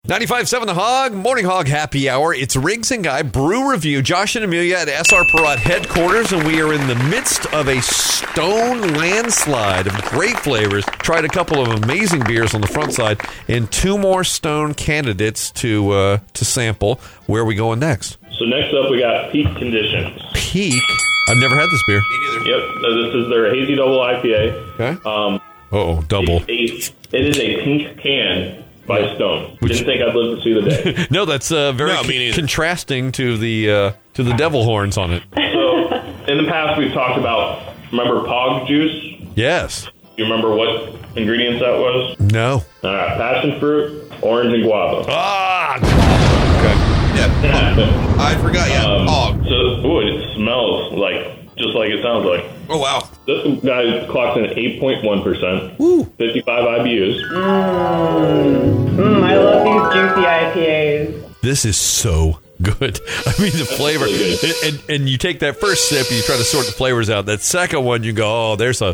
95.7 The Hog, Morning Hog Happy Hour. It's Riggs and Guy Brew Review. Josh and Amelia at SR Perot headquarters, and we are in the midst of a Stone landslide of great flavors. Tried a couple of amazing beers on the front side, and 2 more Stone candidates to sample. Where are we going next? So next up, we got Peak Conditions. Peak? I've never had this beer. Me neither. Yep, this is their hazy double IPA. Okay. Double. It is a pink can by Stone. Didn't think I'd live to see the day. No, that's very contrasting to the devil horns on it. So in the past, we've talked about, remember Pog juice? Yes. You remember what ingredients that was? No. All right, passion fruit, orange, and guava. Okay. Yeah. I forgot, Pog. It smells just like it sounds like. Oh, wow. This guy clocks in 8.1%, 55 IBUs. I love these juicy IPAs. This is so good. I mean, the flavor. And you take that first sip and you try to sort the flavors out. That second one, you go,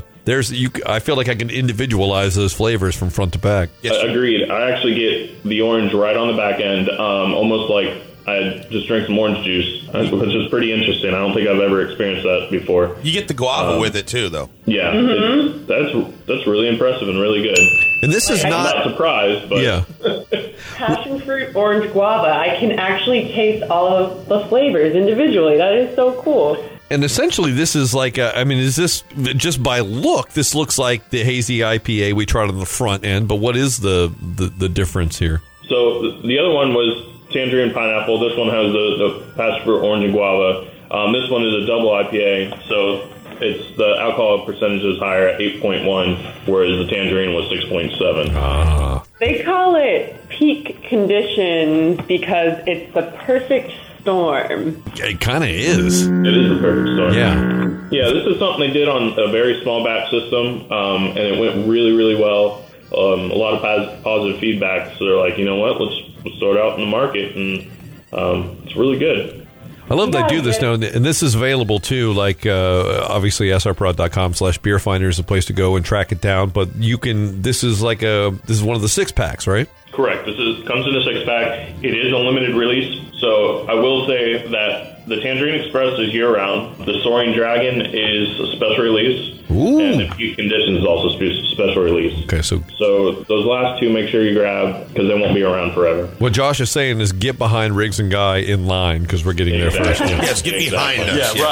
I feel like I can individualize those flavors from front to back. Yes. Agreed. I actually get the orange right on the back end, almost like I just drank some orange juice, which is pretty interesting. I don't think I've ever experienced that before. You get the guava with it, too, though. Yeah. That's really impressive and really good. And this is I'm not surprised, but... Yeah. Passion fruit, orange, guava. I can actually taste all of the flavors individually. That is so cool. And essentially, this is like, is this, just by look, this looks like the hazy IPA we tried on the front end, but what is the difference here? So the other one was tangerine pineapple. This one has the passion fruit, orange, and guava. This one is a double IPA, so it's the alcohol percentage is higher at 8.1, whereas the tangerine was 6.7. They call it peak conditions because it's the perfect storm. It kind of is. It is the perfect storm. Yeah. Yeah, this is something they did on a very small batch system, and it went really, really well. A lot of positive feedback, so they're like, you know what, let's throw it out in the market, and it's really good. I love they do this now, and this is available too. Like obviously, srprod.com/beerfinder is a place to go and track it down. But you can. This is one of the 6-packs, right? Correct. Comes in a 6-pack. It is a limited release, so I will say that the Tangerine Express is year-round. The Soaring Dragon is a special release, and the Peak Conditions is also special release. Okay, so those last two, make sure you grab because they won't be around forever. What Josh is saying is get behind Riggs and Guy in line because we're getting there first. Yeah. Yes, get behind us. Yeah,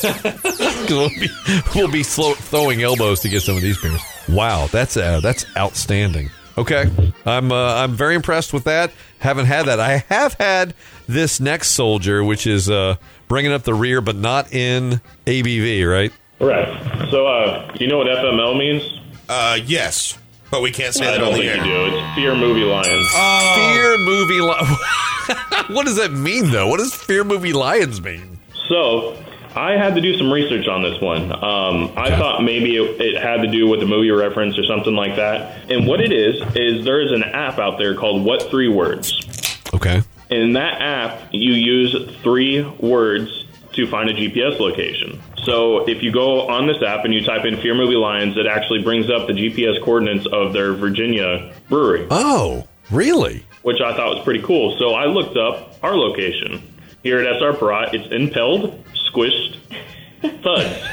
right. We'll be throwing elbows to get some of these beers. Wow, that's outstanding. Okay, I'm very impressed with that. Haven't had that. I have had this next Soldier, which is bringing up the rear, but not in ABV, right? Right. So, do you know what FML means? Yes, but we can't say I that don't on the think air. you do. It's Fear Movie Lions. Fear Movie Lions. What does that mean, though? What does Fear Movie Lions mean? So, I had to do some research on this one. I thought maybe it had to do with a movie reference or something like that. And what it is there is an app out there called What 3 Words. Okay. In that app, you use 3 words to find a GPS location. So if you go on this app and you type in Fear Movie Lions, it actually brings up the GPS coordinates of their Virginia brewery. Oh, really? Which I thought was pretty cool. So I looked up our location. Here at SR Perot, it's Impelled, Squished, Thuds.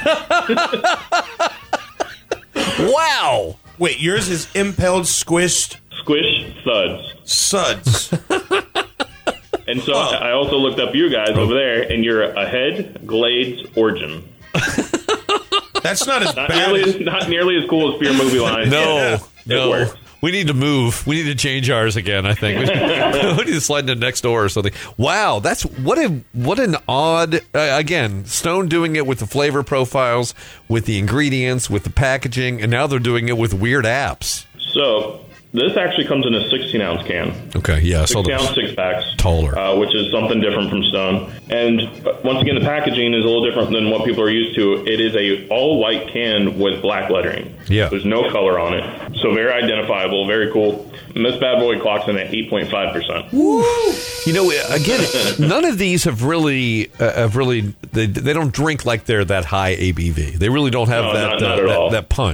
Wow. Wait, yours is Impelled, Squished, Squish, Thuds. Suds. And so I also looked up you guys over there, and you're Ahead, Glades, Origin. That's not as bad. Not nearly as cool as Fear Movie Lions. No. Works. We need to move. We need to change ours again, I think. We need to slide into next door or something. Wow, that's what an odd, again, Stone doing it with the flavor profiles, with the ingredients, with the packaging, and now they're doing it with weird apps. So this actually comes in a 16-ounce can. Okay, yeah. 16-ounce 6-packs. Taller. Which is something different from Stone. And once again, the packaging is a little different than what people are used to. It is a all-white can with black lettering. Yeah. There's no color on it. So very identifiable, very cool. And this bad boy clocks in at 8.5%. Woo! You know, again, none of these have really they don't drink like they're that high ABV. They really don't have that punch.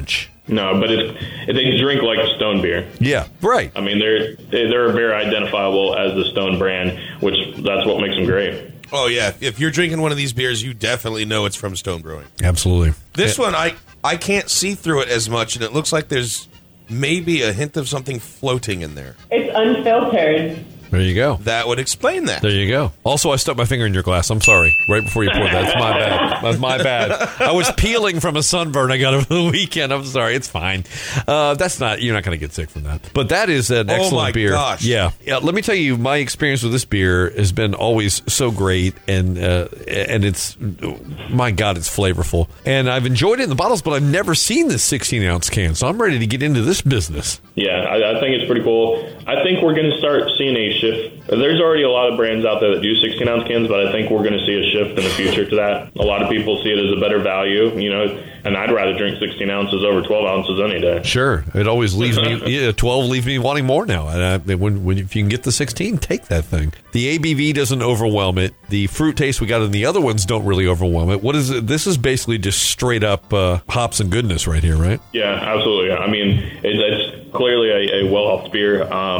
No, but they drink like a Stone beer. Yeah, right. I mean, they're very identifiable as the Stone brand, which that's what makes them great. Oh, yeah. If you're drinking one of these beers, you definitely know it's from Stone Brewing. Absolutely. This one, I can't see through it as much, and it looks like there's maybe a hint of something floating in there. It's unfiltered. There you go. That would explain that. There you go. Also, I stuck my finger in your glass. I'm sorry. Right before you poured that. That's my bad. That's my bad. I was peeling from a sunburn I got over the weekend. I'm sorry. It's fine. That's not. You're not going to get sick from that. But that is an excellent beer. Gosh. Yeah. Let me tell you, my experience with this beer has been always so great, and it's, my God, it's flavorful. And I've enjoyed it in the bottles, but I've never seen this 16-ounce can, so I'm ready to get into this business. Yeah, I think it's pretty cool. I think we're going to start seeing a shift. There's already a lot of brands out there that do 16-ounce cans, but I think we're going to see a shift in the future to that. A lot of people see it as a better value, and I'd rather drink 16 ounces over 12 ounces any day. Sure. It always leaves me, 12 leaves me wanting more now. And if you can get the 16, take that thing. The ABV doesn't overwhelm it. The fruit taste we got in the other ones don't really overwhelm it. What is it? This is basically just straight up hops and goodness right here, right? Yeah, absolutely. I mean, it's clearly a well-off beer.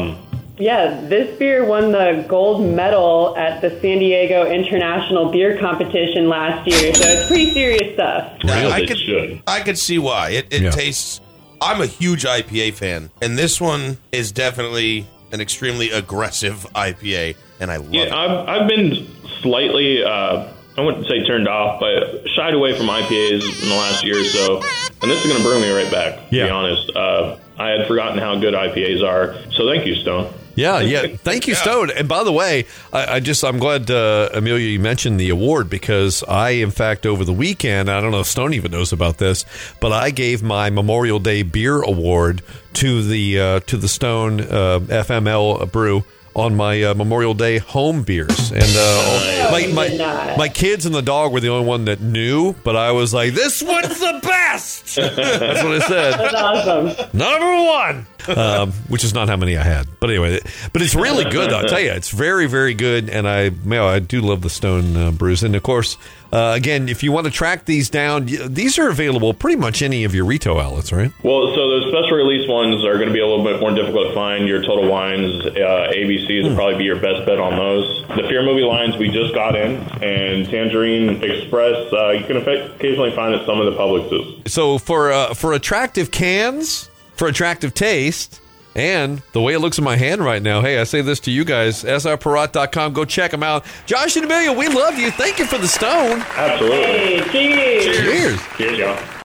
Yeah, this beer won the gold medal at the San Diego International Beer Competition last year, so it's pretty serious stuff. Really? I could see why. It tastes... I'm a huge IPA fan, and this one is definitely an extremely aggressive IPA, and I love it. I've been slightly... I wouldn't say turned off, but shied away from IPAs in the last year or so. And this is going to bring me right back, to be honest. I had forgotten how good IPAs are. So thank you, Stone. Yeah. Thank you, Stone. And by the way, I'm glad, Amelia, you mentioned the award, because I, in fact, over the weekend, I don't know if Stone even knows about this, but I gave my Memorial Day Beer Award to the Stone FML brew on my Memorial Day home beers. And my kids and the dog were the only one that knew, but I was like, this one's the best! That's what I said. That's awesome. Number one! Which is not how many I had. But anyway, but it's really good, I'll tell you. It's very, very good, and I do love the Stone brews. And, of course, again, if you want to track these down, these are available pretty much any of your retail outlets, right? Well, so those special release ones are going to be a little bit more difficult to find. Your Total Wines, ABCs will probably be your best bet on those. The Fear Movie lines we just got in, and Tangerine Express, you can occasionally find at some of the Publixes. So for attractive cans, for attractive taste, and the way it looks in my hand right now, hey, I say this to you guys, srparat.com, go check them out. Josh and Amelia, we love you. Thank you for the Stone. Absolutely. Hey, cheers. Cheers. Cheers, y'all.